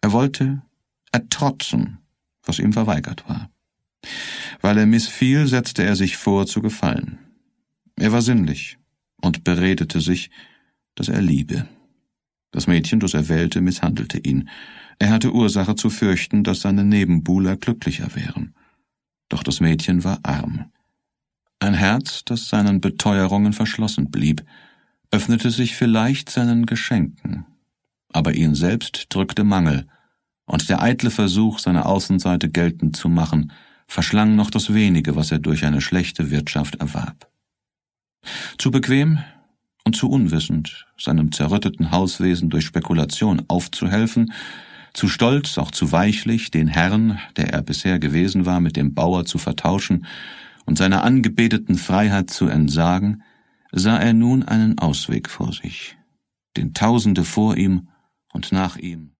Er wollte ertrotzen, was ihm verweigert war. Weil er missfiel, setzte er sich vor, zu gefallen. Er war sinnlich und beredete sich, dass er liebe. Das Mädchen, das er wählte, misshandelte ihn. Er hatte Ursache zu fürchten, dass seine Nebenbuhler glücklicher wären. Doch das Mädchen war arm. Ein Herz, das seinen Beteuerungen verschlossen blieb, öffnete sich vielleicht seinen Geschenken, aber ihn selbst drückte Mangel, und der eitle Versuch, seine Außenseite geltend zu machen, verschlang noch das wenige, was er durch eine schlechte Wirtschaft erwarb. Zu bequem und zu unwissend, seinem zerrütteten Hauswesen durch Spekulation aufzuhelfen, zu stolz, auch zu weichlich, den Herrn, der er bisher gewesen war, mit dem Bauer zu vertauschen und seiner angebeteten Freiheit zu entsagen, sah er nun einen Ausweg vor sich, den Tausende vor ihm und nach ihm